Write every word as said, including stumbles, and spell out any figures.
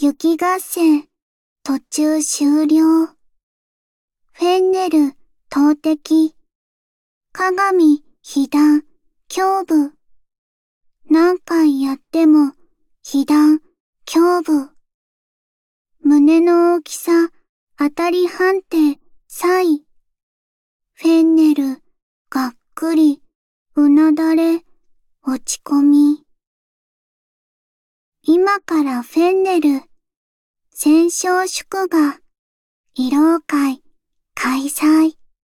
雪合戦、途中終了。フェンネル、投擲。鏡、被弾、胸部。何回やっても、被弾、胸部。胸の大きさ、当たり判定、差異。フェンネル、がっくり、うなだれ、落ち込み。今からフェンネル、戦勝祝賀、慰労会、開催。